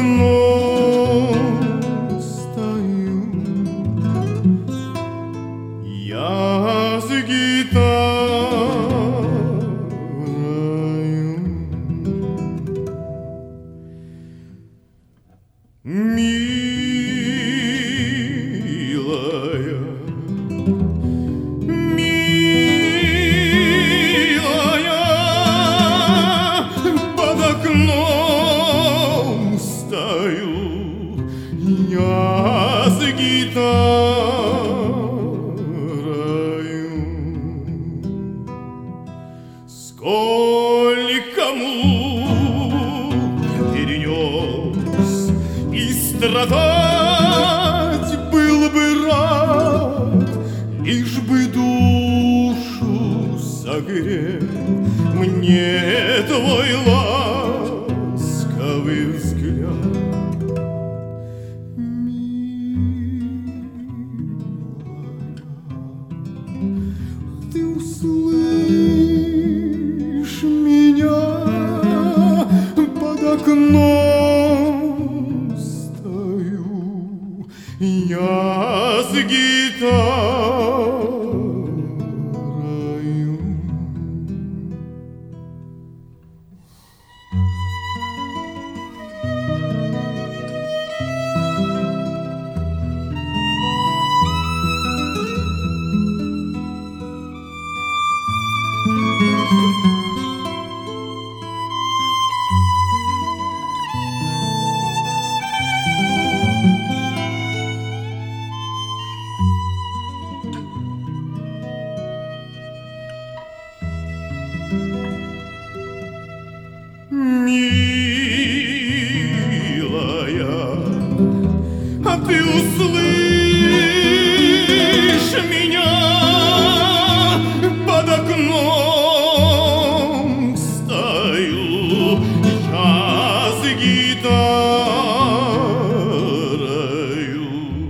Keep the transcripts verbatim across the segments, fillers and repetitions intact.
окном стою, я с гитарою. Милая, милая, под окном стою, я с гитарою. Сколь кому перенес и страдать был бы рад, лишь бы душу согреть мне твой ласковый взгляд. Милая, ты услышь меня, под окном стою, я с гитарою. Милая, а ты услышь меня, под окном стою, я с гитарою.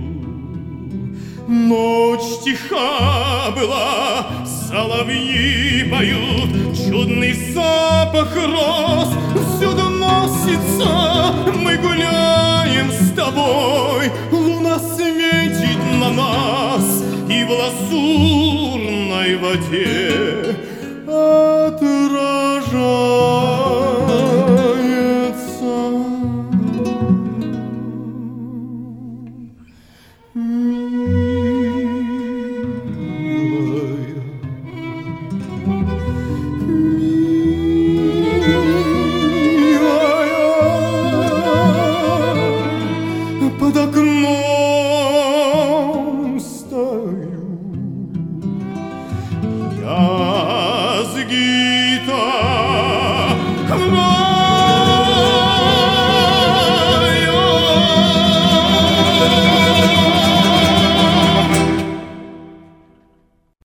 Ночь тиха была, соловьи поют, чудный запах роз всюду носится. Мы гуляем с тобой, луна светит на нас, и в лазурной воде отражается милая, милая, под окном стою, я с гитарой.